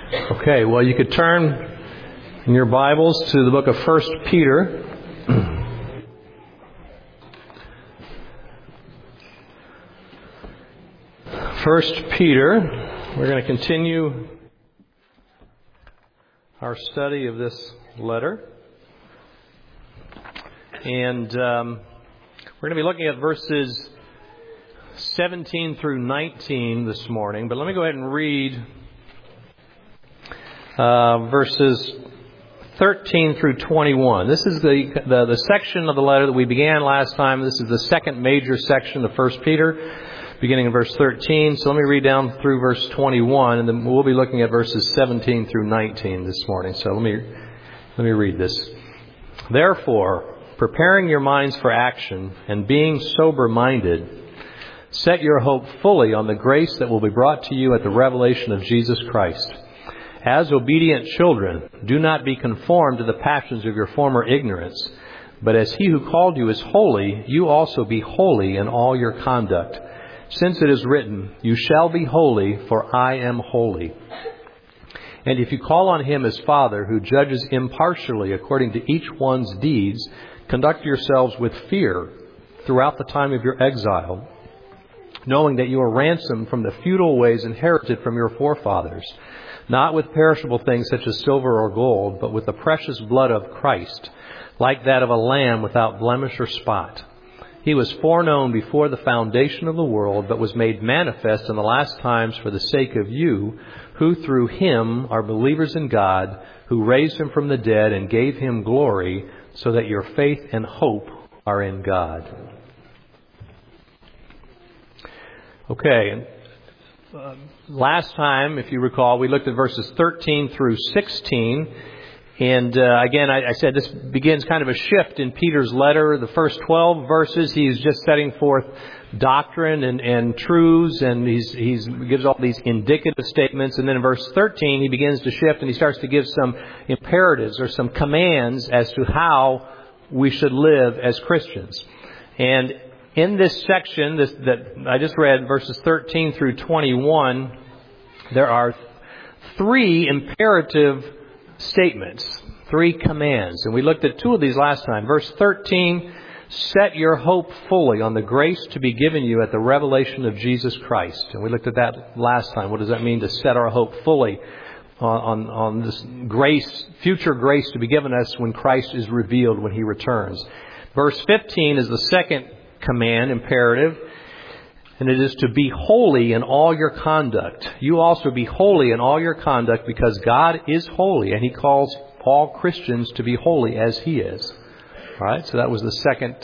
Okay, well, you could turn in your Bibles to the book of 1 Peter. 1 Peter, we're going to continue our study of this letter. And we're going to be looking at verses 17 through 19 this morning. But let me go ahead and read verses 13 through 21. This is the section of the letter that we began last time. This is the second major section of 1 Peter, beginning in verse 13. So let me read down through verse 21, and then we'll be looking at verses 17 through 19 this morning. So let me read this. Therefore, preparing your minds for action and being sober-minded, set your hope fully on the grace that will be brought to you at the revelation of Jesus Christ. As obedient children, do not be conformed to the passions of your former ignorance, but as He who called you is holy, you also be holy in all your conduct. Since it is written, you shall be holy, for I am holy. And if you call on Him as Father, who judges impartially according to each one's deeds, conduct yourselves with fear throughout the time of your exile, knowing that you are ransomed from the futile ways inherited from your forefathers, not with perishable things such as silver or gold, but with the precious blood of Christ, like that of a lamb without blemish or spot. He was foreknown before the foundation of the world, but was made manifest in the last times for the sake of you, who through Him are believers in God, who raised Him from the dead and gave Him glory, so that your faith and hope are in God. Okay. Last time, if you recall, we looked at verses 13 through 16. And again, I said this begins kind of a shift in Peter's letter. The first 12 verses, he's just setting forth doctrine and truths, and he gives all these indicative statements. And then in verse 13, he begins to shift, and he starts to give some imperatives or some commands as to how we should live as Christians. And in this section that I just read, verses 13 through 21, there are three imperative statements, three commands. And we looked at two of these last time. Verse 13, set your hope fully on the grace to be given you at the revelation of Jesus Christ. And we looked at that last time. What does that mean to set our hope fully on this grace, future grace to be given us when Christ is revealed, when He returns? Verse 15 is the second command, imperative, and it is to be holy in all your conduct. You also be holy in all your conduct, because God is holy, and He calls all Christians to be holy as He is. All right, so that was the second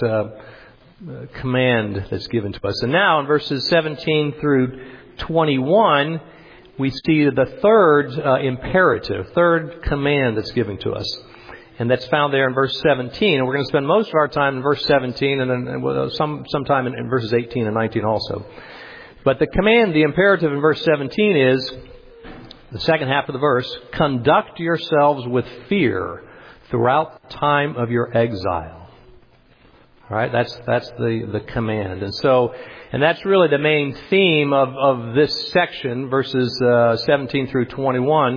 command that's given to us. And now in verses 17 through 21, we see the third imperative, third command that's given to us. And that's found there in verse 17. And we're going to spend most of our time in verse 17 and then some time in verses 18 and 19 also. But the command, the imperative in verse 17 is, the second half of the verse, conduct yourselves with fear throughout the time of your exile. All right, that's the command. And that's really the main theme of this section, verses 17 through 21.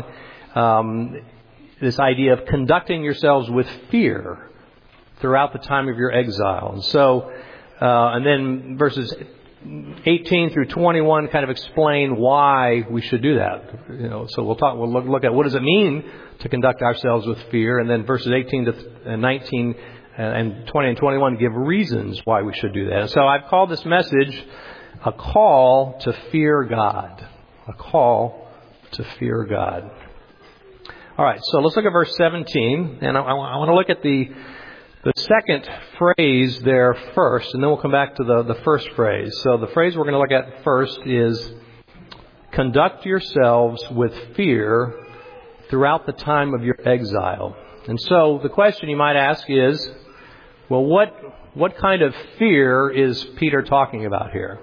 This idea of conducting yourselves with fear throughout the time of your exile. And then verses 18 through 21 kind of explain why we should do that. So we'll look at what does it mean to conduct ourselves with fear, and then verses 18 to 19 and 20 and 21 give reasons why we should do that. And so I've called this message a call to fear God. A call to fear God. All right, so let's look at verse 17, and I want to look at the second phrase there first, and then we'll come back to the first phrase. So the phrase we're going to look at first is, conduct yourselves with fear throughout the time of your exile. And so the question you might ask is, well, what kind of fear is Peter talking about here?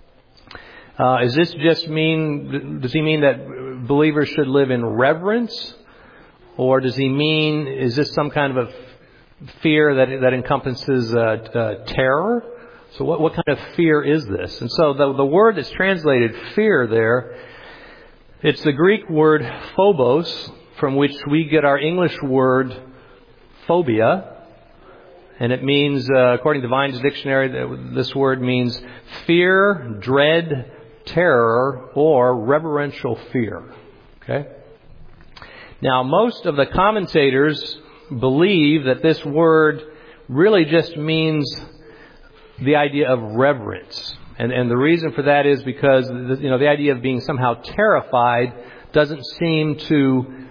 Does he mean that believers should live in reverence? Or does he mean, is this some kind of a fear that encompasses terror? So what kind of fear is this? And so the word that's translated fear there It's the Greek word phobos, from which we get our English word phobia. And it means, according to Vine's dictionary, this word means fear, dread, terror, or reverential fear. Okay? Now, most of the commentators believe that this word really just means the idea of reverence. And the reason for that is because, the idea of being somehow terrified doesn't seem to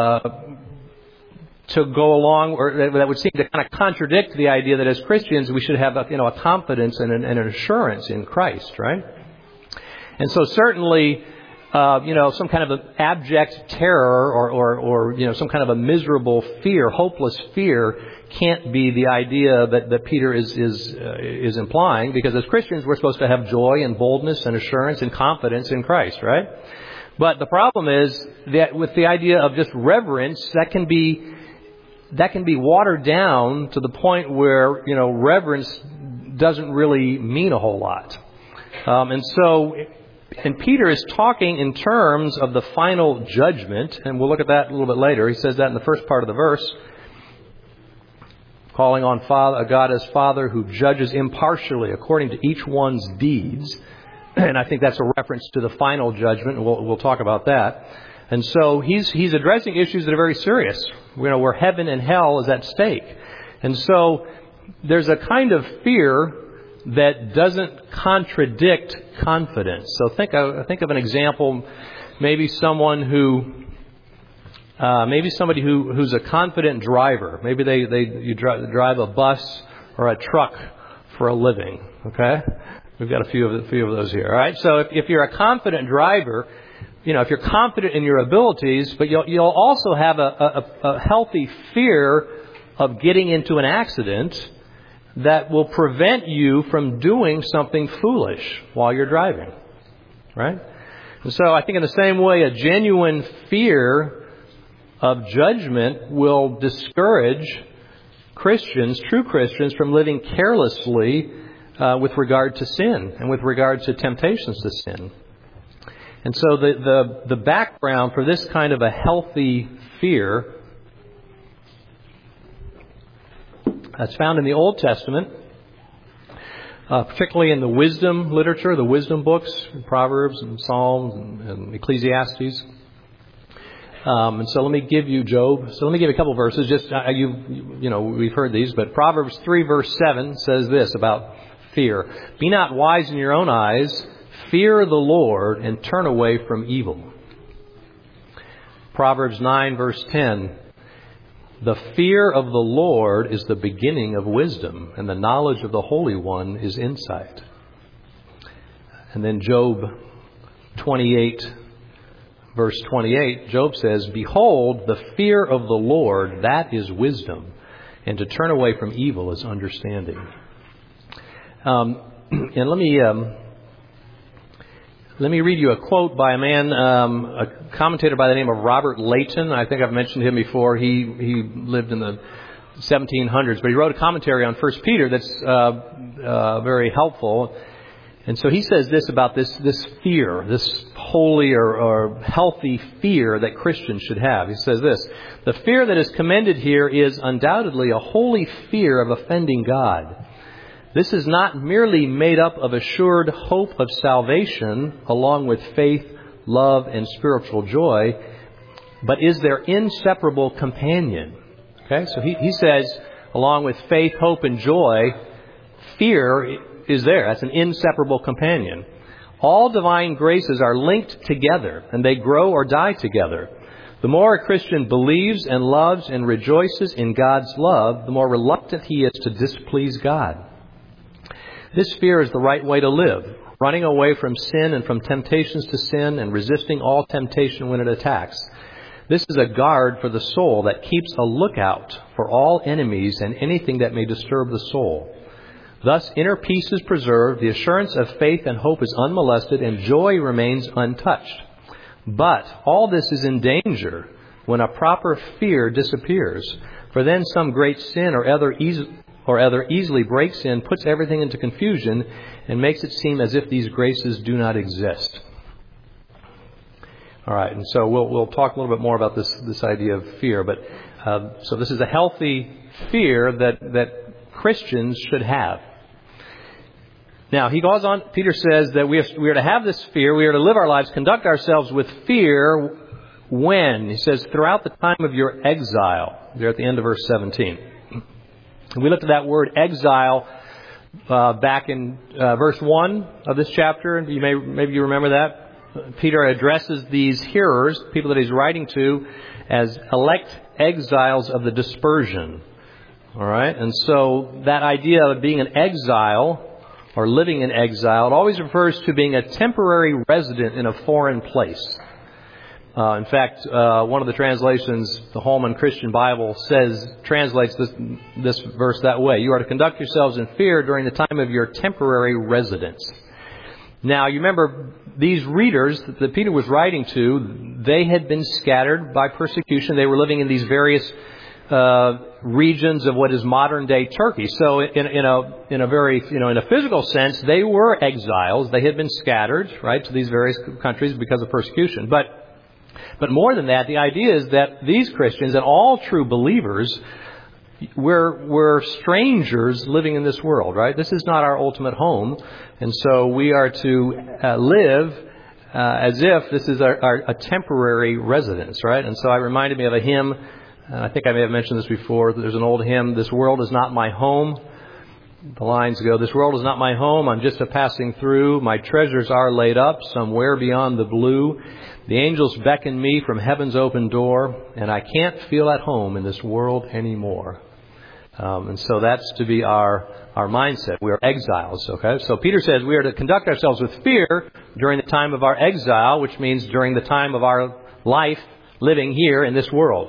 go along, or that would seem to kind of contradict the idea that as Christians we should have a confidence and an assurance in Christ, right? And so certainly, some kind of an abject terror or some kind of a miserable fear, hopeless fear, can't be the idea that Peter is implying, because as Christians we're supposed to have joy and boldness and assurance and confidence in Christ, right? But the problem is that with the idea of just reverence, that can be watered down to the point where, reverence doesn't really mean a whole lot. And Peter is talking in terms of the final judgment, and we'll look at that a little bit later. He says that in the first part of the verse, calling on God as Father who judges impartially according to each one's deeds. And I think that's a reference to the final judgment, and we'll talk about that. And so he's addressing issues that are very serious, where heaven and hell is at stake. And so there's a kind of fear that doesn't contradict confidence. So think of an example, maybe somebody who's a confident driver. Maybe you drive a bus or a truck for a living. Okay, we've got a few of those here. All right. So if you're a confident driver, if you're confident in your abilities, but you'll also have a healthy fear of getting into an accident that will prevent you from doing something foolish while you're driving, right? And so I think in the same way, a genuine fear of judgment will discourage Christians, true Christians, from living carelessly with regard to sin and with regard to temptations to sin. And so the background for this kind of a healthy fear that's found in the Old Testament, particularly in the wisdom literature, the wisdom books, Proverbs and Psalms and Ecclesiastes. And so let me give you Job. So let me give you a couple verses. Just we've heard these, but Proverbs 3 verse 7 says this about fear: "Be not wise in your own eyes. Fear the Lord and turn away from evil." Proverbs 9 verse 10. "The fear of the Lord is the beginning of wisdom, and the knowledge of the Holy One is insight." And then Job 28, verse 28, Job says, "Behold, the fear of the Lord, that is wisdom, and to turn away from evil is understanding." And let me read you a quote by a man, a commentator by the name of Robert Leighton. I think I've mentioned him before. He lived in the 1700s, but he wrote a commentary on 1 Peter that's very helpful. And so he says this about this fear, this holy or healthy fear that Christians should have. He says this: "The fear that is commended here is undoubtedly a holy fear of offending God. This is not merely made up of assured hope of salvation along with faith, love, and spiritual joy, but is their inseparable companion." Okay, so he says, along with faith, hope, and joy, fear is there. That's an inseparable companion. All divine graces are linked together, and they grow or die together. The more a Christian believes and loves and rejoices in God's love, the more reluctant he is to displease God. This fear is the right way to live, running away from sin and from temptations to sin and resisting all temptation when it attacks. This is a guard for the soul that keeps a lookout for all enemies and anything that may disturb the soul. Thus, inner peace is preserved, the assurance of faith and hope is unmolested, and joy remains untouched. But all this is in danger when a proper fear disappears, for then some great sin or other easily breaks in, puts everything into confusion, and makes it seem as if these graces do not exist. All right, and so we'll talk a little bit more about this idea of fear. But so this is a healthy fear that Christians should have. Now, he goes on, Peter says that we are to have this fear, we are to live our lives, conduct ourselves with fear when? He says, throughout the time of your exile. There at the end of verse 17. We looked at that word exile back in verse 1 of this chapter. Maybe you remember that. Peter addresses these hearers, people that he's writing to, as elect exiles of the dispersion. All right? And so that idea of being an exile or living in exile, it always refers to being a temporary resident in a foreign place. In fact, one of the translations, the Holman Christian Bible, translates this verse that way. You are to conduct yourselves in fear during the time of your temporary residence. Now, you remember these readers that Peter was writing to, they had been scattered by persecution. They were living in these various regions of what is modern day Turkey. So in a very, in a physical sense, they were exiles. They had been scattered, right, to these various countries because of persecution. But more than that, the idea is that these Christians and all true believers, we're strangers living in this world, right? This is not our ultimate home. And so we are to live as if this is a temporary residence, right? And so it reminded me of a hymn. I think I may have mentioned this before. There's an old hymn, "This world is not my home." The lines go, "This world is not my home. I'm just a passing through. My treasures are laid up somewhere beyond the blue. The angels beckon me from heaven's open door, and I can't feel at home in this world anymore." And so that's to be our mindset. We are exiles, okay? So Peter says we are to conduct ourselves with fear during the time of our exile, which means during the time of our life living here in this world.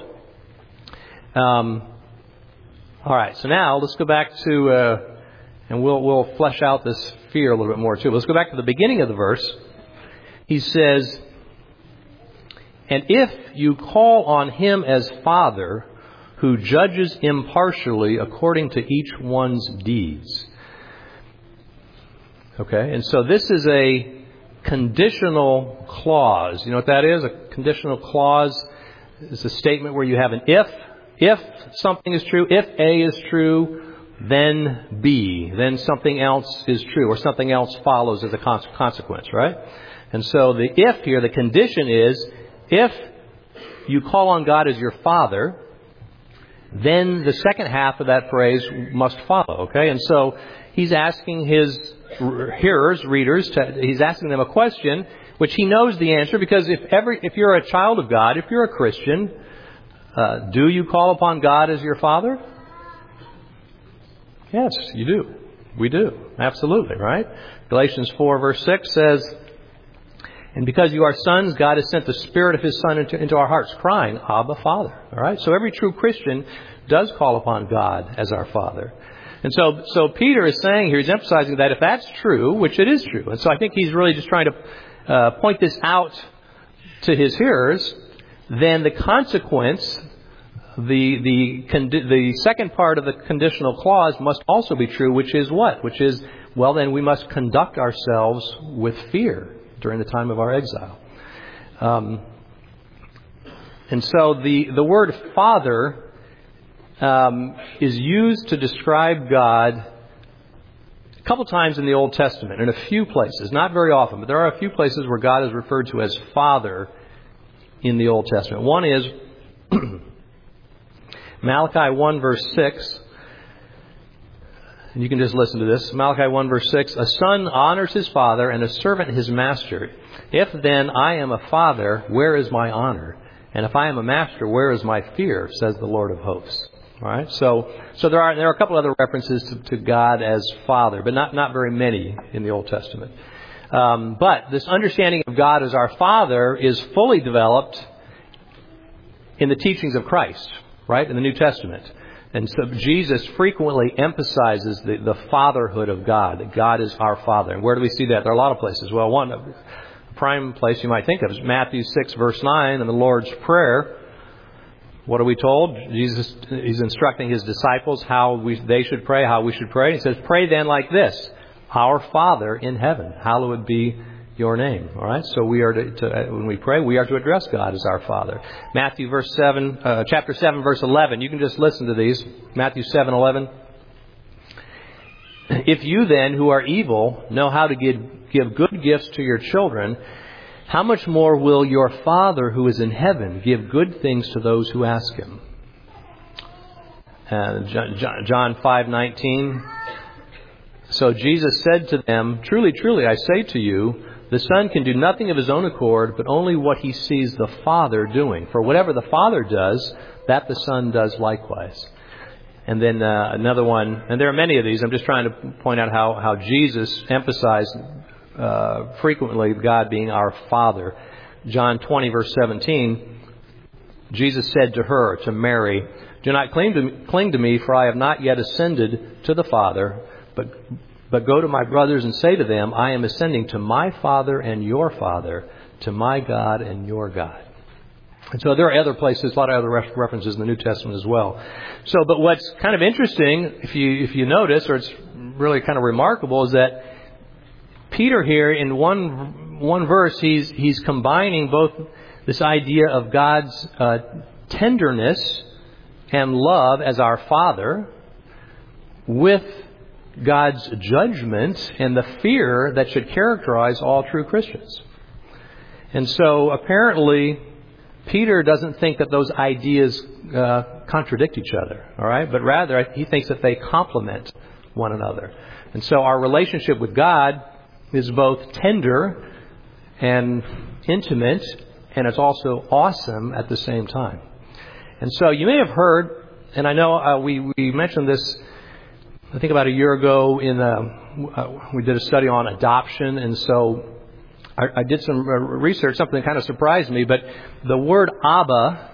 All right, so now let's go back to, and we'll flesh out this fear a little bit more too. Let's go back to the beginning of the verse. He says, "And if you call on him as Father, who judges impartially according to each one's deeds." Okay, and so this is a conditional clause. You know what that is? A conditional clause is a statement where you have an if. If something is true, if A is true, then B, then something else is true, or something else follows as a consequence, right? And so the if here, the condition is, if you call on God as your Father, then the second half of that phrase must follow, okay? And so he's asking his hearers, readers, he's asking them a question which he knows the answer, because if you're a child of God, if you're a Christian, do you call upon God as your Father? Yes, you do. We do. Absolutely, right? Galatians 4 verse 6 says, "And because you are sons, God has sent the Spirit of His Son into our hearts, crying, Abba, Father." All right? So every true Christian does call upon God as our Father. And so Peter is saying here, he's emphasizing that if that's true, which it is true. And so I think he's really just trying to point this out to his hearers. Then the consequence, the second part of the conditional clause must also be true, which is what? Which is, well, then we must conduct ourselves with fear during the time of our exile. And so the word Father is used to describe God a couple times in the Old Testament, in a few places, not very often, but there are a few places where God is referred to as Father in the Old Testament. One is Malachi 1 verse 6. And you can just listen to this. Malachi 1 verse 6. "A son honors his father and a servant his master. If then I am a father, where is my honor? And if I am a master, where is my fear? Says the Lord of hosts." All right. So there are a couple other references to God as Father, but not very many in the Old Testament. But this understanding of God as our Father is fully developed in the teachings of Christ, right, in the New Testament. And so Jesus frequently emphasizes the fatherhood of God, that God is our Father. And where do we see that? There are a lot of places. Well, one prime place you might think of is Matthew 6, verse 9, in the Lord's Prayer. What are we told? Jesus is instructing his disciples how they should pray, how we should pray. He says, "Pray then like this, Our Father in heaven, hallowed be your name. All right? So we are when we pray, we are to address God as our Father. Matthew chapter 7, verse 11. You can just listen to these. Matthew 7:11. If you then, who are evil, know how to give good gifts to your children, how much more will your Father who is in heaven give good things to those who ask Him? John 5:19. So Jesus said to them, truly, truly, I say to you, the Son can do nothing of His own accord, but only what He sees the Father doing. For whatever the Father does, that the Son does likewise. And then another one, and there are many of these. I'm just trying to point out how Jesus emphasized frequently God being our Father. John 20, verse 17, Jesus said to her, to Mary, do not cling to me, for I have not yet ascended to the Father, but go to my brothers and say to them, I am ascending to my Father and your Father, to my God and your God. And so there are other places, a lot of other references in the New Testament as well. So, but what's kind of interesting, if you notice, or it's really kind of remarkable, is that Peter here in one verse, he's combining both this idea of God's tenderness and love as our Father with God's judgment and the fear that should characterize all true Christians. And so apparently Peter doesn't think that those ideas contradict each other, all right? But rather, he thinks that they complement one another. And so our relationship with God is both tender and intimate, and it's also awesome at the same time. And so you may have heard, and I know we mentioned this, I think about a year ago, we did a study on adoption, and so I did some research, something that kind of surprised me, but the word Abba,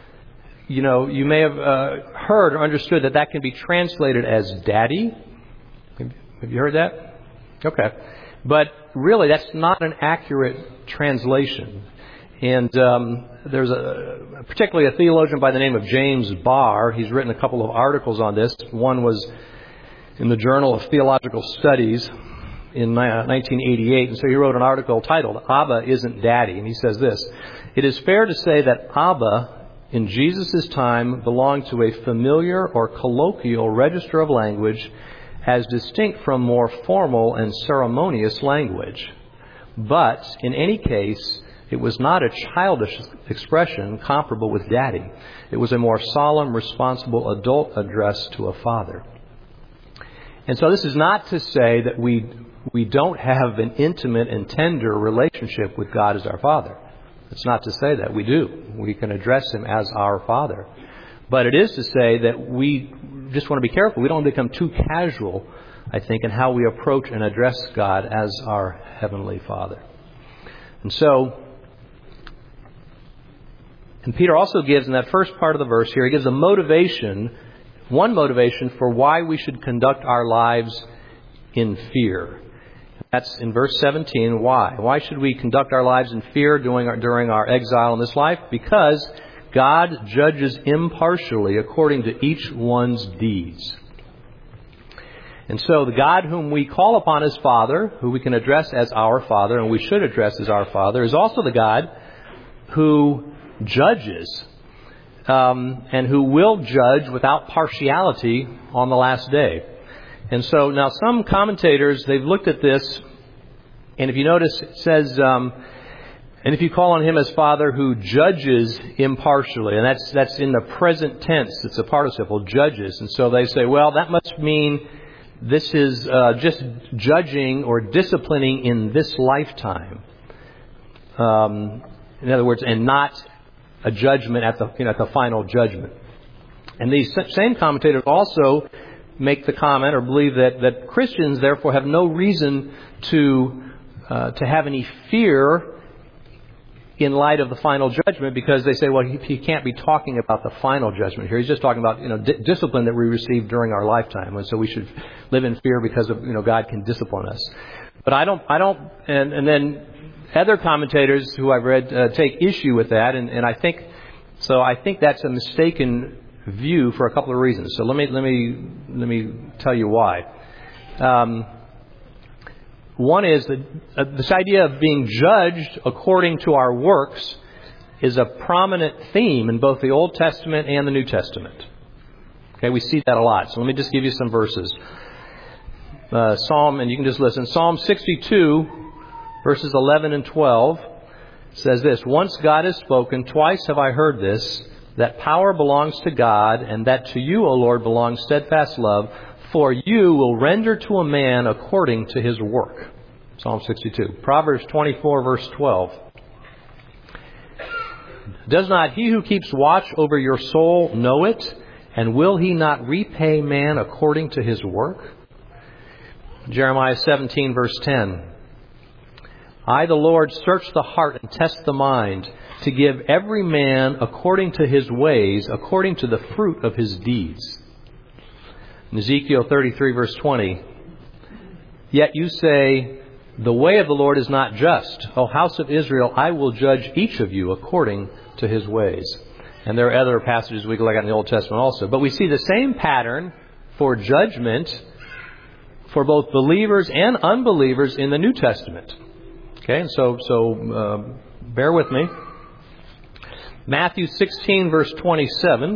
you may have heard or understood that can be translated as daddy. Have you heard that? Okay. But really, that's not an accurate translation. And there's particularly a theologian by the name of James Barr. He's written a couple of articles on this. One was in the Journal of Theological Studies in 1988. And so he wrote an article titled, Abba Isn't Daddy. And he says this, it is fair to say that Abba in Jesus' time belonged to a familiar or colloquial register of language as distinct from more formal and ceremonious language. But in any case, it was not a childish expression comparable with daddy. It was a more solemn, responsible adult address to a father. And so this is not to say that we don't have an intimate and tender relationship with God as our Father. It's not to say that. We do. We can address Him as our Father. But it is to say that we just want to be careful. We don't become too casual, I think, in how we approach and address God as our Heavenly Father. And Peter also gives in that first part of the verse here, he gives one motivation for why we should conduct our lives in fear. That's in verse 17. Why? Why should we conduct our lives in fear during our exile in this life? Because God judges impartially according to each one's deeds. And so the God whom we call upon as Father, who we can address as our Father, and we should address as our Father, is also the God who judges and who will judge without partiality on the last day. And so now some commentators, they've looked at this, and if you notice, it says, and if you call on Him as Father who judges impartially, and that's in the present tense, it's a participle, judges. And so they say, well, that must mean this is just judging or disciplining in this lifetime. In other words, and not a judgment at the final judgment. And these same commentators also make the comment or believe that Christians therefore have no reason to have any fear in light of the final judgment, because they say, well, he can't be talking about the final judgment here. He's just talking about discipline that we receive during our lifetime, and so we should live in fear because of God can discipline us. But I don't, and then other commentators who I've read take issue with that, and I think that's a mistaken view for a couple of reasons. So let me tell you why. One is that this idea of being judged according to our works is a prominent theme in both the Old Testament and the New Testament. Okay, we see that a lot. So let me just give you some verses. And you can just listen. Psalm 62, verses 11 and 12 says this: Once God has spoken, twice have I heard this, that power belongs to God, and that to you, O Lord, belongs steadfast love, for you will render to a man according to his work. Psalm 62. Proverbs 24, verse 12. Does not he who keeps watch over your soul know it? And will he not repay man according to his work? Jeremiah 17, verse 10. I, the Lord, search the heart and test the mind, to give every man according to his ways, according to the fruit of his deeds. In Ezekiel 33, verse 20. Yet you say, the way of the Lord is not just. O house of Israel, I will judge each of you according to his ways. And there are other passages we can look at in the Old Testament also. But we see the same pattern for judgment for both believers and unbelievers in the New Testament. Okay, so bear with me. Matthew 16, verse 27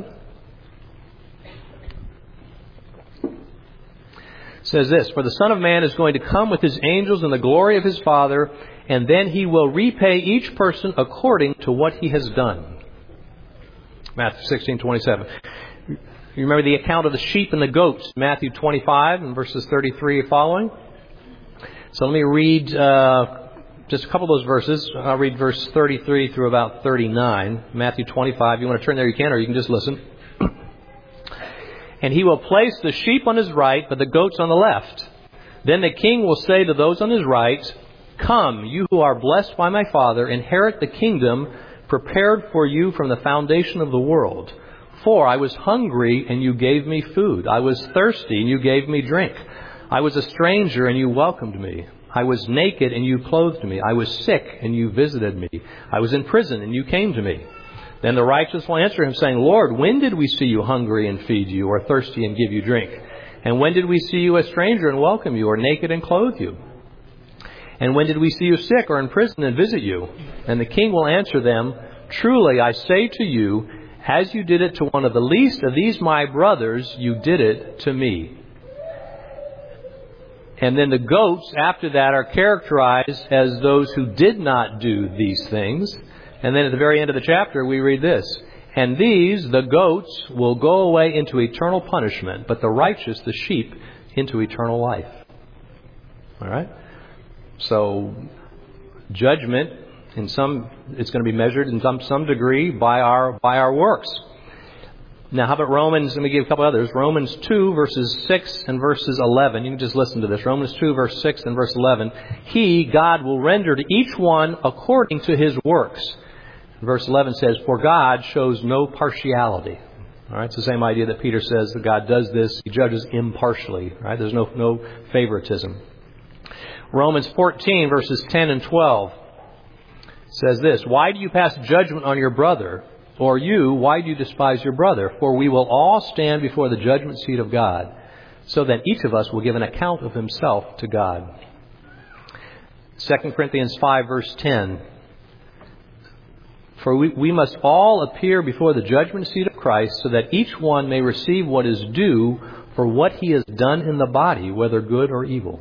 says this: For the Son of Man is going to come with his angels in the glory of his Father, and then he will repay each person according to what he has done. Matthew 16, 27. You remember the account of the sheep and the goats, Matthew 25 and verses 33 following? So let me read just a couple of those verses. I'll read verse 33 through about 39. Matthew 25. You want to turn there, you can, or you can just listen. And he will place the sheep on his right, but the goats on the left. Then the king will say to those on his right, Come, you who are blessed by my Father, inherit the kingdom prepared for you from the foundation of the world. For I was hungry, and you gave me food. I was thirsty, and you gave me drink. I was a stranger, and you welcomed me. I was naked, and you clothed me. I was sick, and you visited me. I was in prison, and you came to me. Then the righteous will answer him, saying, Lord, when did we see you hungry and feed you, or thirsty and give you drink? And when did we see you a stranger and welcome you, or naked and clothe you? And when did we see you sick or in prison and visit you? And the king will answer them, Truly I say to you, as you did it to one of the least of these my brothers, you did it to me. And then the goats after that are characterized as those who did not do these things. And then at the very end of the chapter we read this: And these, the goats, will go away into eternal punishment, but the righteous, the sheep, into eternal life. All right? So, judgment, it's going to be measured in some degree by our works. Now, how about Romans? Let me give a couple others. Romans 2, verses 6 and verses 11. You can just listen to this. Romans 2, verse 6 and verse 11. He, God, will render to each one according to his works. Verse 11 says, For God shows no partiality. All right, it's the same idea that Peter says that God does this. He judges impartially. Right? There's no favoritism. Romans 14, verses 10 and 12 says this: Why do you pass judgment on your brother? Or you, why do you despise your brother? For we will all stand before the judgment seat of God, so that each of us will give an account of himself to God. 2 Corinthians 5, verse 10. For we must all appear before the judgment seat of Christ, so that each one may receive what is due for what he has done in the body, whether good or evil.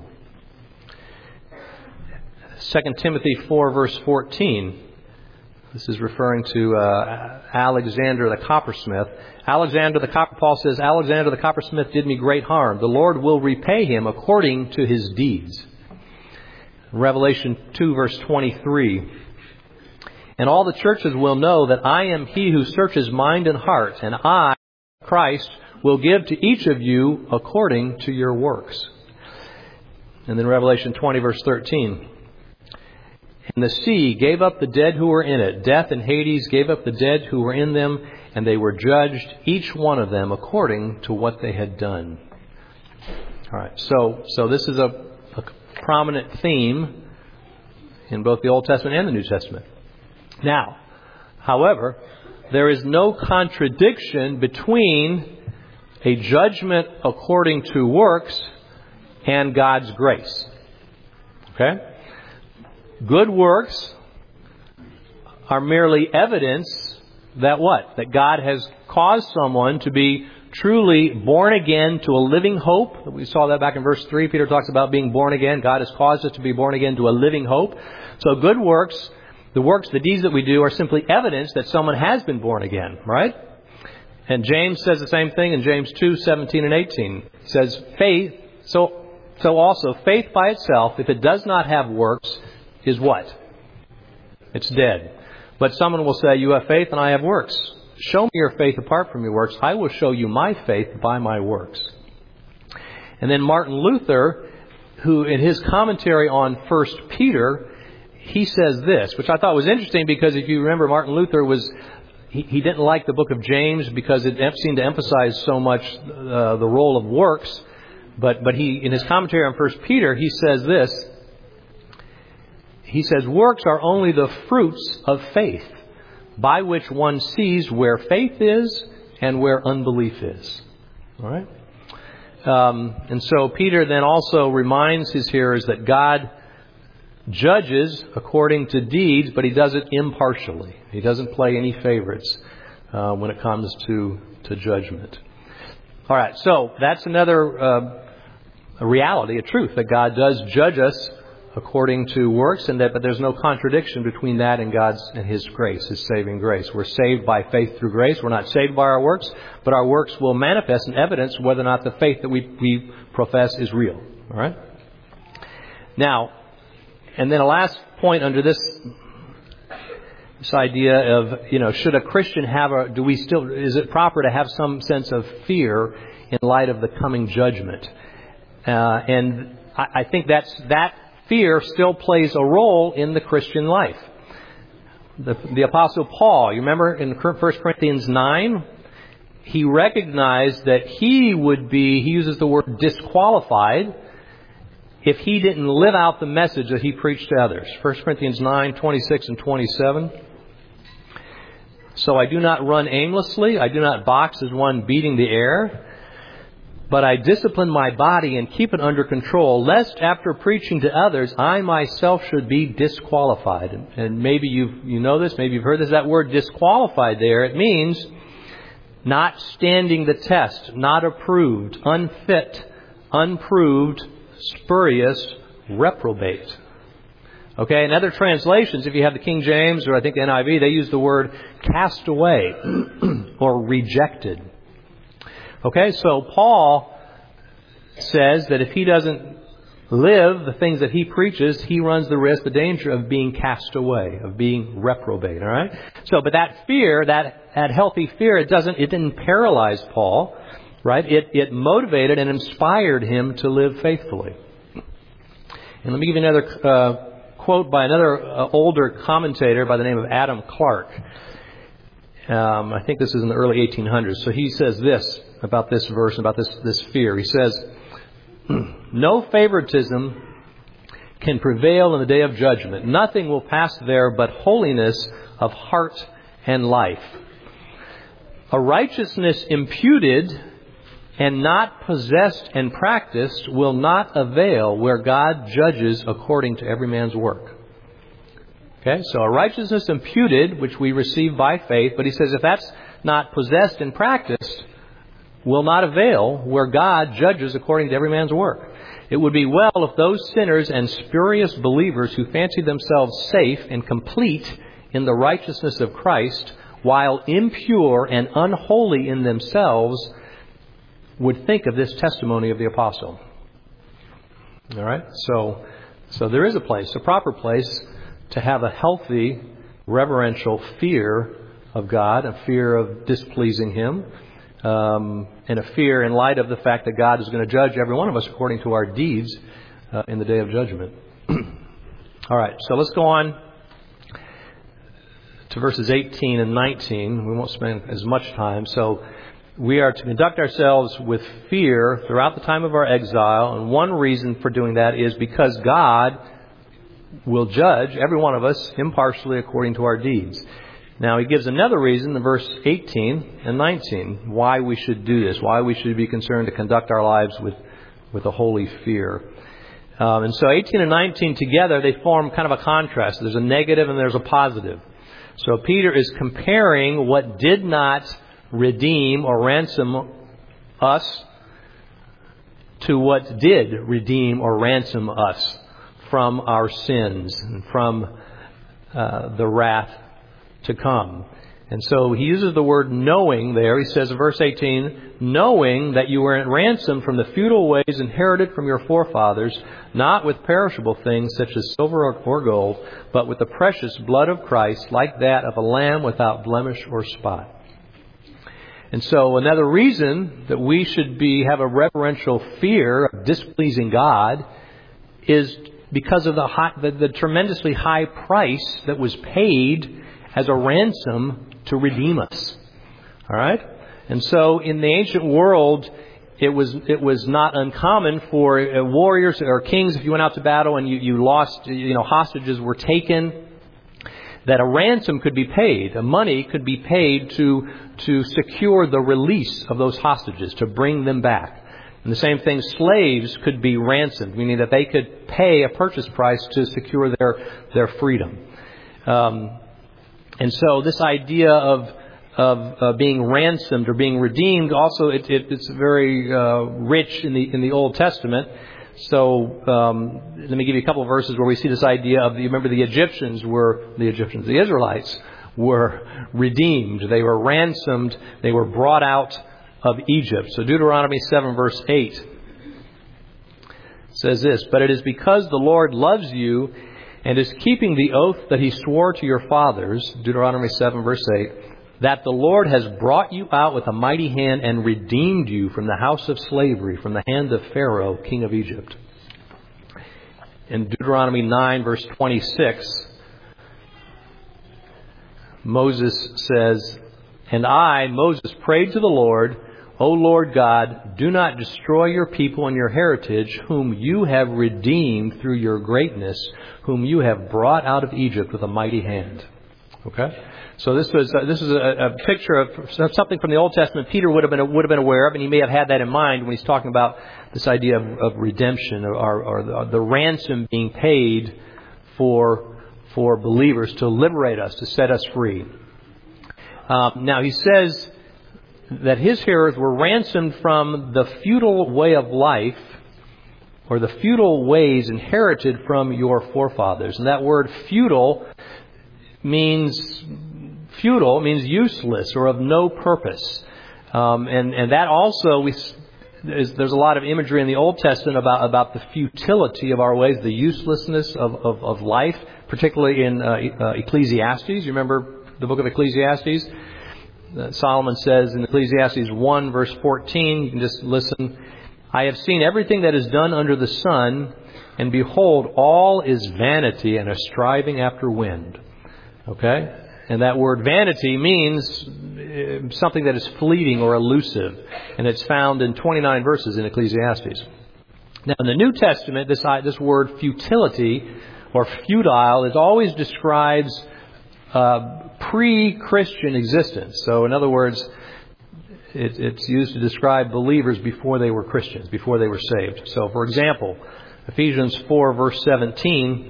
2 Timothy 4, verse 14. This is referring to Alexander the coppersmith. Paul says, Alexander the coppersmith did me great harm. The Lord will repay him according to his deeds. Revelation 2, verse 23. And all the churches will know that I am he who searches mind and heart, and I, Christ, will give to each of you according to your works. And then Revelation 20, verse 13. And the sea gave up the dead who were in it. Death and Hades gave up the dead who were in them, and they were judged, each one of them, according to what they had done. All right, so this is a prominent theme in both the Old Testament and the New Testament. Now, however, there is no contradiction between a judgment according to works and God's grace. Okay? Good works are merely evidence that what? That God has caused someone to be truly born again to a living hope. We saw that back in verse 3. Peter talks about being born again. God has caused us to be born again to a living hope. So good works, the deeds that we do are simply evidence that someone has been born again, right? And James says the same thing in James 2:17 and 18. It says, faith, so also faith by itself, if it does not have works, is what? It's dead. But someone will say, you have faith and I have works. Show me your faith apart from your works. I will show you my faith by my works. And then Martin Luther, who in his commentary on 1 Peter, he says this, which I thought was interesting because if you remember, Martin Luther he didn't like the book of James because it seemed to emphasize so much the role of works. But he, in his commentary on 1 Peter, he says this. He says, works are only the fruits of faith, by which one sees where faith is and where unbelief is. All right? And so Peter then also reminds his hearers that God judges according to deeds, but He does it impartially. He doesn't play any favorites when it comes to judgment. All right, so that's another a reality, a truth, that God does judge us according to works, but there's no contradiction between that and His grace, His saving grace. We're saved by faith through grace. We're not saved by our works, but our works will manifest and evidence whether or not the faith that we profess is real. All right? Now, and then a last point under this idea of, should a Christian is it proper to have some sense of fear in light of the coming judgment? And I think that fear still plays a role in the Christian life. The Apostle Paul, you remember in 1 Corinthians 9, he recognized that he uses the word disqualified, if he didn't live out the message that he preached to others. 1 Corinthians 9, 26 and 27. So I do not run aimlessly, I do not box as one beating the air, but I discipline my body and keep it under control, lest after preaching to others, I myself should be disqualified. And maybe you know this, maybe you've heard this, that word disqualified there. It means not standing the test, not approved, unfit, unproved, spurious, reprobate. Okay, in other translations, if you have the King James or I think the NIV, they use the word cast away or rejected. Okay, so Paul says that if he doesn't live the things that he preaches, he runs the danger of being cast away, of being reprobate. All right. So, but that fear, that healthy fear, it didn't paralyze Paul, right? It motivated and inspired him to live faithfully. And let me give you another quote by another older commentator by the name of Adam Clark. I think this is in the early 1800s. So he says this about this verse, about this fear. He says, no favoritism can prevail in the day of judgment. Nothing will pass there but holiness of heart and life. A righteousness imputed and not possessed and practiced will not avail where God judges according to every man's work. Okay, so a righteousness imputed, which we receive by faith, but he says if that's not possessed and practiced, will not avail where God judges according to every man's work. It would be well if those sinners and spurious believers who fancy themselves safe and complete in the righteousness of Christ, while impure and unholy in themselves, would think of this testimony of the apostle. All right? So there is a proper place to have a healthy, reverential fear of God, a fear of displeasing Him, and a fear in light of the fact that God is going to judge every one of us according to our deeds in the day of judgment. All right, so let's go on to verses 18 and 19. We won't spend as much time. So we are to conduct ourselves with fear throughout the time of our exile. And one reason for doing that is because God will judge every one of us impartially according to our deeds. Now, he gives another reason in verse 18 and 19 why we should do this, why we should be concerned to conduct our lives with a holy fear. And so 18 and 19 together, they form kind of a contrast. There's a negative and there's a positive. So Peter is comparing what did not redeem or ransom us to what did redeem or ransom us from our sins and from the wrath to come. And so he uses the word knowing there. He says in verse 18, knowing that you were ransomed from the futile ways inherited from your forefathers, not with perishable things such as silver or gold, but with the precious blood of Christ, like that of a lamb without blemish or spot. And so another reason that we should have a reverential fear of displeasing God is because of the tremendously high price that was paid as a ransom to redeem us. All right? And so in the ancient world, it was not uncommon for warriors or kings, if you went out to battle and you lost, hostages were taken, that a ransom could be paid, a money could be paid to secure the release of those hostages, to bring them back. And the same thing, slaves could be ransomed, meaning that they could pay a purchase price to secure their freedom. And so this idea of being ransomed or being redeemed, also it's very rich in the Old Testament. So let me give you a couple of verses where we see this idea of, you remember the Israelites were redeemed. They were ransomed. They were brought out of Egypt. So Deuteronomy 7 verse 8 says this, "But it is because the Lord loves you and is keeping the oath that He swore to your fathers," Deuteronomy 7 verse 8, "that the Lord has brought you out with a mighty hand and redeemed you from the house of slavery, from the hand of Pharaoh, king of Egypt." In Deuteronomy 9 verse 26, Moses says, "And I, Moses, prayed to the Lord, O Lord God, do not destroy your people and your heritage, whom you have redeemed through your greatness, whom you have brought out of Egypt with a mighty hand." Okay? So this is a picture of something from the Old Testament Peter would have been aware of, and he may have had that in mind when he's talking about this idea of redemption or the ransom being paid for believers to liberate us, to set us free. Now he says that his hearers were ransomed from the futile way of life, or the futile ways inherited from your forefathers. And that word futile means useless or of no purpose. And that also, there's a lot of imagery in the Old Testament about the futility of our ways, the uselessness of life, particularly in Ecclesiastes. You remember the book of Ecclesiastes? Solomon says in Ecclesiastes 1 verse 14, you can just listen, "I have seen everything that is done under the sun, and behold, all is vanity and a striving after wind." Okay? And that word vanity means something that is fleeting or elusive. And it's found in 29 verses in Ecclesiastes. Now in the New Testament, this word futility or futile is always describes pre-Christian existence. So in other words, it's used to describe believers before they were Christians, before they were saved. So for example, Ephesians 4 verse 17,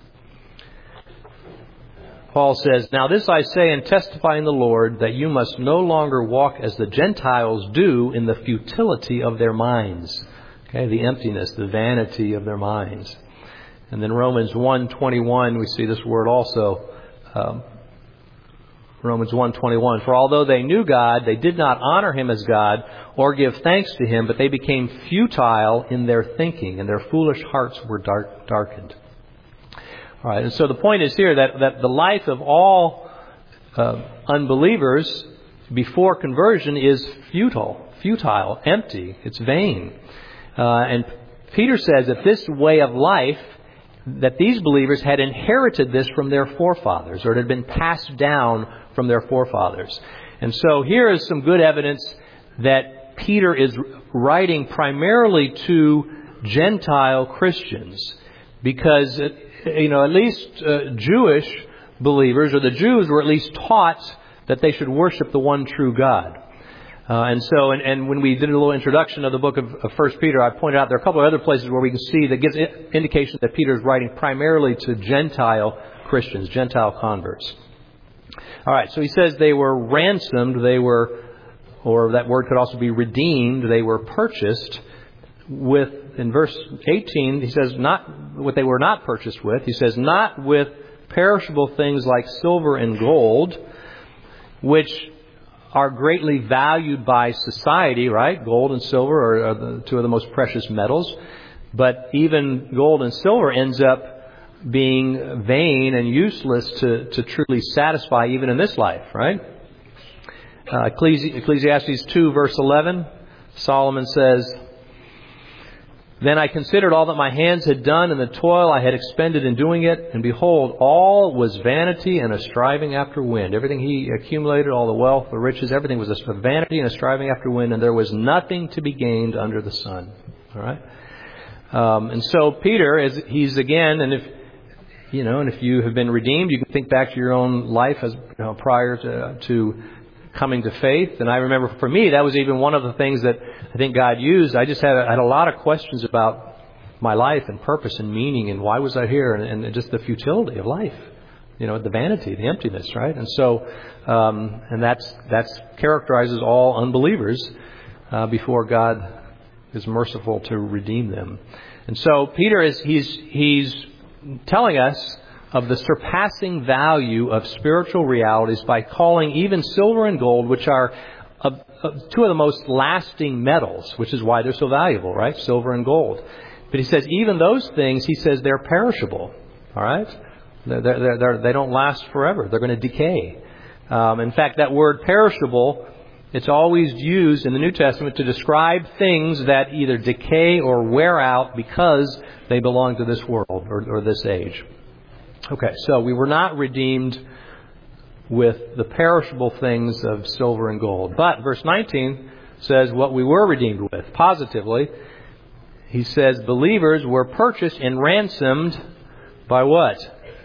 Paul says, "Now this I say and testify in the Lord, that you must no longer walk as the Gentiles do in the futility of their minds." Okay, the emptiness, the vanity of their minds. And then Romans 1:21, we see this word also. Romans 1:21, "For although they knew God, they did not honor Him as God or give thanks to Him, but they became futile in their thinking, and their foolish hearts were darkened." All right, and so the point is here that the life of all unbelievers before conversion is futile, empty, it's vain. And Peter says that this way of life, that these believers had inherited this from their forefathers, or it had been passed down from their forefathers. And so here is some good evidence that Peter is writing primarily to Gentile Christians, because at least Jewish believers, or the Jews, were at least taught that they should worship the one true God. And when we did a little introduction of the book of 1 Peter, I pointed out there are a couple of other places where we can see that gives indication that Peter is writing primarily to Gentile Christians, Gentile converts. All right, so he says they were ransomed, or that word could also be redeemed, they were purchased with, in verse 18, he says not what they were not purchased with. He says not with perishable things like silver and gold, which are greatly valued by society, right? Gold and silver are the two of the most precious metals. But even gold and silver ends up being vain and useless to truly satisfy even in this life, right? Ecclesiastes 2 verse 11, Solomon says, "Then I considered all that my hands had done and the toil I had expended in doing it, and behold, all was vanity and a striving after wind." Everything he accumulated, all the wealth, the riches, everything was a vanity and a striving after wind, and there was nothing to be gained under the sun. All right? And so Peter, he's again, and if you have been redeemed, you can think back to your own life as prior to coming to faith. And I remember for me, that was even one of the things that I think God used. I just had a lot of questions about my life and purpose and meaning and why was I here and just the futility of life, the vanity, the emptiness, right? And so, and that's characterizes all unbelievers before God is merciful to redeem them. And so Peter he's telling us of the surpassing value of spiritual realities by calling even silver and gold, which are two of the most lasting metals, which is why they're so valuable, right? Silver and gold. But he says even those things, he says they're perishable, all right? They don't last forever. They're going to decay. In fact, that word perishable, it's always used in the New Testament to describe things that either decay or wear out because they belong to this world or this age. Okay, so we were not redeemed with the perishable things of silver and gold. But verse 19 says what we were redeemed with, positively. He says believers were purchased and ransomed by what?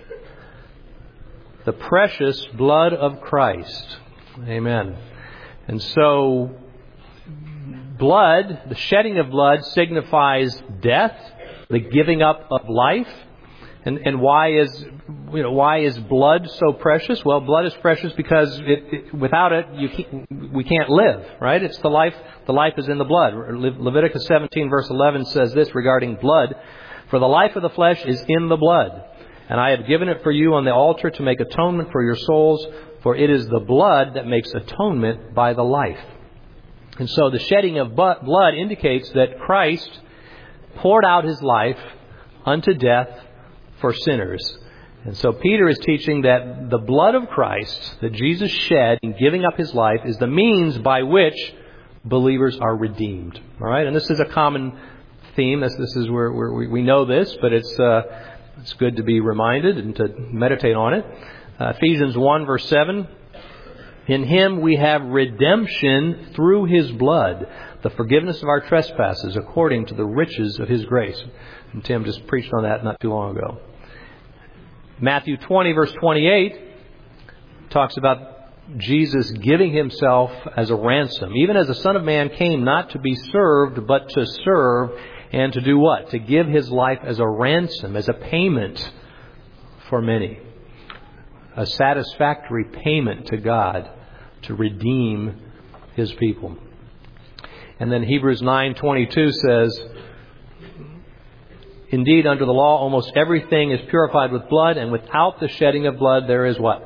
The precious blood of Christ. Amen. And so blood, the shedding of blood signifies death, the giving up of life. And why is blood so precious? Well, blood is precious because without it we can't live, right? It's the life. The life is in the blood. Leviticus 17 verse 11 says this regarding blood: "For the life of the flesh is in the blood, and I have given it for you on the altar to make atonement for your souls, for it is the blood that makes atonement by the life." And so the shedding of blood indicates that Christ poured out His life unto death for sinners. And so Peter is teaching that the blood of Christ that Jesus shed in giving up His life is the means by which believers are redeemed. All right, and this is a common theme. This is where we know this, but it's good to be reminded and to meditate on it. Ephesians 1 verse 7. "In Him we have redemption through His blood, the forgiveness of our trespasses according to the riches of His grace." And Tim just preached on that not too long ago. Matthew 20 verse 28 talks about Jesus giving Himself as a ransom. "Even as the Son of Man came not to be served, but to serve, and to do what? To give His life as a ransom, as a payment for many." A satisfactory payment to God to redeem His people. And then Hebrews 9:22 says, "Indeed, under the law, almost everything is purified with blood, and without the shedding of blood, there is what?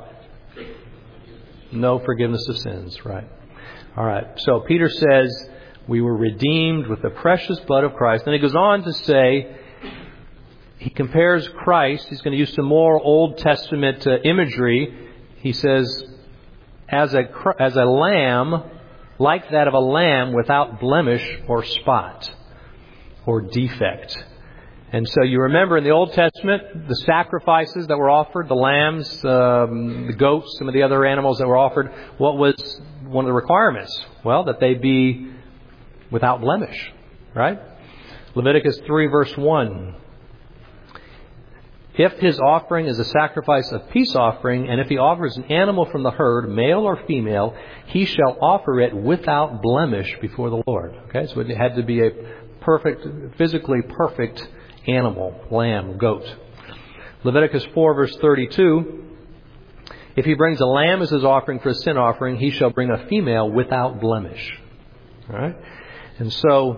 No forgiveness of sins." Right. All right. So Peter says we were redeemed with the precious blood of Christ. And he goes on to say, he compares Christ. He's going to use some more Old Testament imagery. He says, as a lamb, like that of a lamb without blemish or spot or defect. And so you remember in the Old Testament, the sacrifices that were offered, the lambs, the goats, some of the other animals that were offered, what was one of the requirements? Well, that they be without blemish, right? Leviticus 3 verse 1. If his offering is a sacrifice of peace offering, and if he offers an animal from the herd, male or female, he shall offer it without blemish before the Lord. Okay, so it had to be a physically perfect animal, lamb, goat. Leviticus 4 verse 32, if he brings a lamb as his offering for a sin offering, he shall bring a female without blemish. All right, and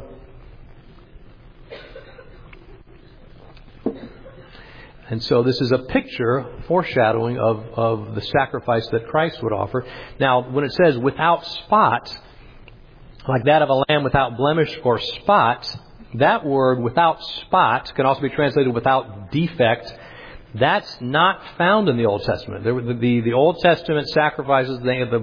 so this is a picture, foreshadowing of the sacrifice that Christ would offer. Now, when it says without spot, like that of a lamb without blemish or spot, that word without spot can also be translated without defect. That's not found in the Old Testament. The Old Testament sacrifices,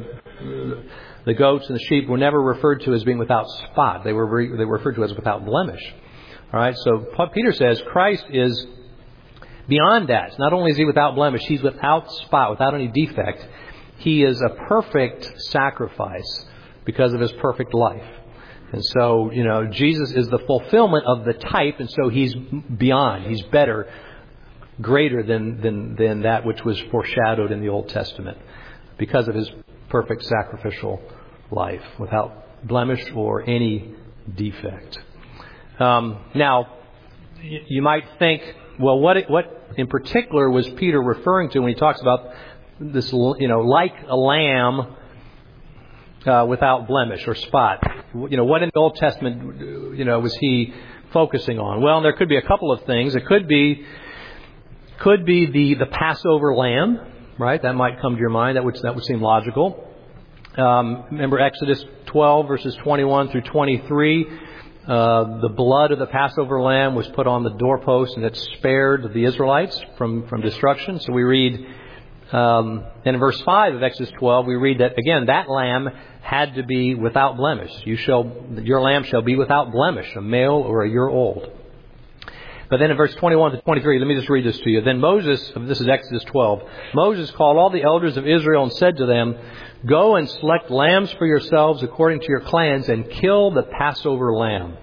the goats and the sheep, were never referred to as being without spot. They were referred to as without blemish. All right, so Peter says Christ is beyond that. Not only is he without blemish, he's without spot, without any defect. He is a perfect sacrifice because of his perfect life. And so, Jesus is the fulfillment of the type, and so he's beyond. He's better, greater than that which was foreshadowed in the Old Testament because of his perfect sacrificial life, without blemish or any defect. Now, you might think, well, what in particular was Peter referring to when he talks about this, like a lamb without blemish or spot? What in the Old Testament, was he focusing on? Well, there could be a couple of things. It could be the Passover lamb, right? That might come to your mind. That would seem logical. Remember Exodus 12 verses 21 through 23. The blood of the Passover lamb was put on the doorpost, and it spared the Israelites from destruction. So we read, in verse 5 of Exodus 12, we read that, again, that lamb had to be without blemish. Your lamb shall be without blemish, a male or a year old. But then in verse 21 to 23, let me just read this to you. Then Moses, this is Exodus 12, Moses called all the elders of Israel and said to them, go and select lambs for yourselves according to your clans and kill the Passover lamb.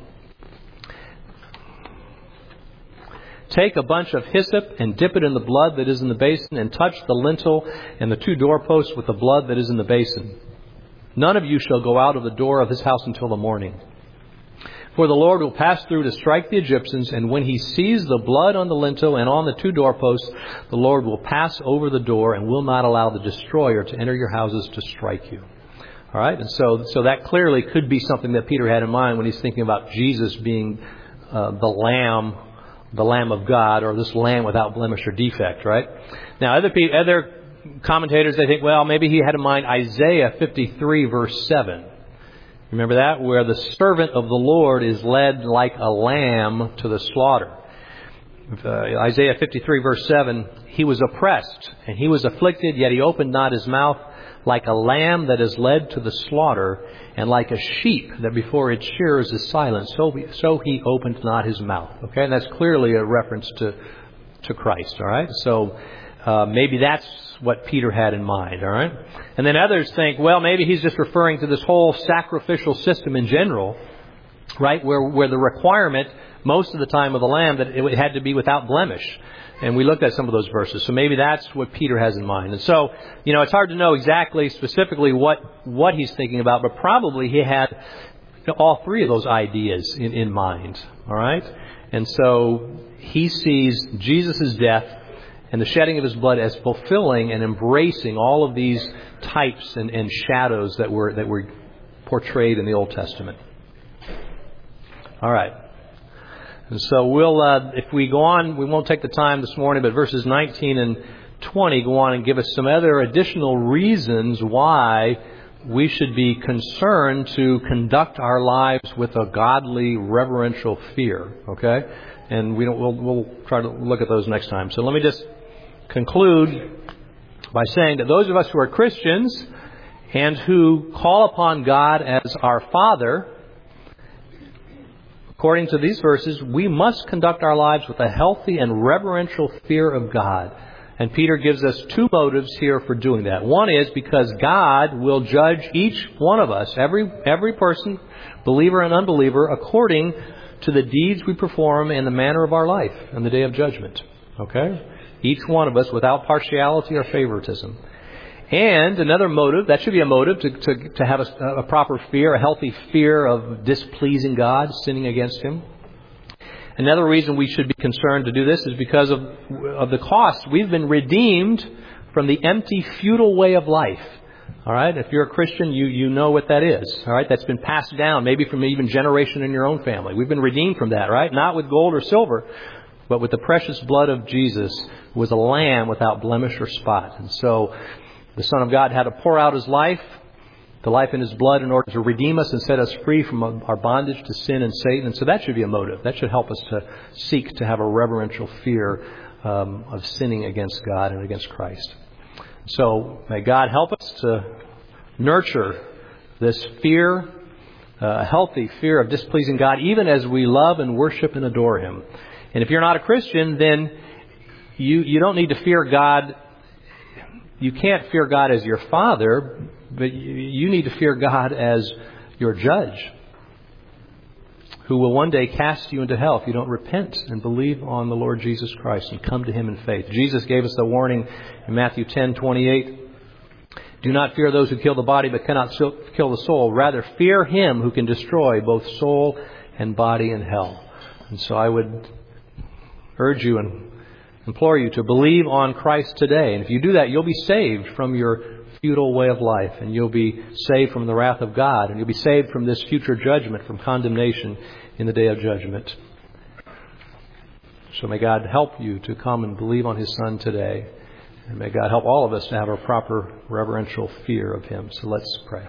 Take a bunch of hyssop and dip it in the blood that is in the basin and touch the lintel and the two doorposts with the blood that is in the basin. None of you shall go out of the door of his house until the morning. For the Lord will pass through to strike the Egyptians, and when he sees the blood on the lintel and on the two doorposts, the Lord will pass over the door and will not allow the destroyer to enter your houses to strike you. All right, and so that clearly could be something that Peter had in mind when he's thinking about Jesus being the Lamb of God, or this lamb without blemish or defect. Right? Now, other commentators, they think, well, maybe he had in mind Isaiah 53 verse 7. Remember that? Where the servant of the Lord is led like a lamb to the slaughter. Isaiah 53 verse 7, he was oppressed and he was afflicted, yet he opened not his mouth, like a lamb that is led to the slaughter, and like a sheep that before its shearers is silent, so he opened not his mouth. Okay, and that's clearly a reference to Christ. All right, so maybe that's what Peter had in mind. All right, and then others think, well, maybe he's just referring to this whole sacrificial system in general, right? Where the requirement most of the time of the lamb that it had to be without blemish. And we looked at some of those verses. So maybe that's what Peter has in mind. And so, it's hard to know exactly, specifically what he's thinking about, but probably he had all three of those ideas in mind. All right? And so he sees Jesus' death and the shedding of his blood as fulfilling and embracing all of these types and shadows that were portrayed in the Old Testament. All right. And so if we go on, we won't take the time this morning, but verses 19 and 20 go on and give us some other additional reasons why we should be concerned to conduct our lives with a godly, reverential fear. Okay? And we'll try to look at those next time. So let me just conclude by saying that those of us who are Christians and who call upon God as our Father, according to these verses, we must conduct our lives with a healthy and reverential fear of God. And Peter gives us two motives here for doing that. One is because God will judge each one of us, every person, believer and unbeliever, according to the deeds we perform and the manner of our life on the day of judgment. Okay? Each one of us without partiality or favoritism. And another motive, that should be a motive to have a proper fear, a healthy fear of displeasing God, sinning against Him. Another reason we should be concerned to do this is because of the cost. We've been redeemed from the empty, futile way of life. All right? If you're a Christian, you know what that is. All right? That's been passed down, maybe from even generation in your own family. We've been redeemed from that, right? Not with gold or silver, but with the precious blood of Jesus, who was a lamb without blemish or spot. And so the Son of God had to pour out His life, the life in His blood, in order to redeem us and set us free from our bondage to sin and Satan. And so that should be a motive. That should help us to seek to have a reverential fear of sinning against God and against Christ. So may God help us to nurture this fear, a healthy fear of displeasing God, even as we love and worship and adore Him. And if you're not a Christian, then you don't need to fear God. You can't fear God as your Father, but you need to fear God as your judge, who will one day cast you into hell if you don't repent and believe on the Lord Jesus Christ and come to Him in faith. Jesus gave us the warning in Matthew 10:28. Do not fear those who kill the body but cannot kill the soul. Rather, fear Him who can destroy both soul and body in hell. And so I would urge you and implore you to believe on Christ today. And if you do that, you'll be saved from your futile way of life. And you'll be saved from the wrath of God. And you'll be saved from this future judgment, from condemnation in the day of judgment. So may God help you to come and believe on His Son today. And may God help all of us to have a proper reverential fear of Him. So let's pray.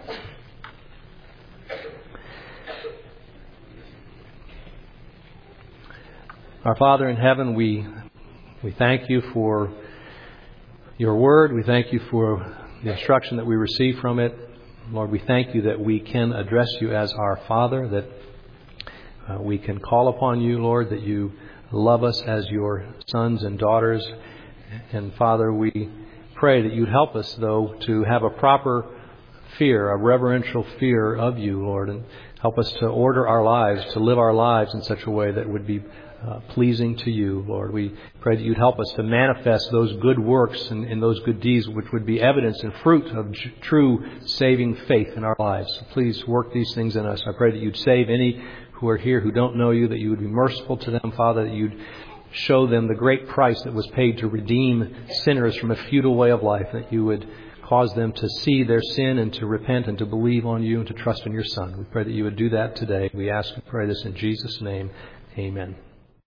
Our Father in heaven, we thank You for Your Word. We thank You for the instruction that we receive from it. Lord, we thank You that we can address You as our Father, that we can call upon You, Lord, that You love us as Your sons and daughters. And Father, we pray that You'd help us, though, to have a proper fear, a reverential fear of You, Lord, and help us to order our lives, to live our lives in such a way that would be pleasing to You, Lord. We pray that You'd help us to manifest those good works and those good deeds which would be evidence and fruit of true saving faith in our lives. So please work these things in us. I pray that You'd save any who are here who don't know You, that You would be merciful to them, Father, that You'd show them the great price that was paid to redeem sinners from a futile way of life, that You would cause them to see their sin and to repent and to believe on You and to trust in Your Son. We pray that You would do that today. We ask and pray this in Jesus' name. Amen.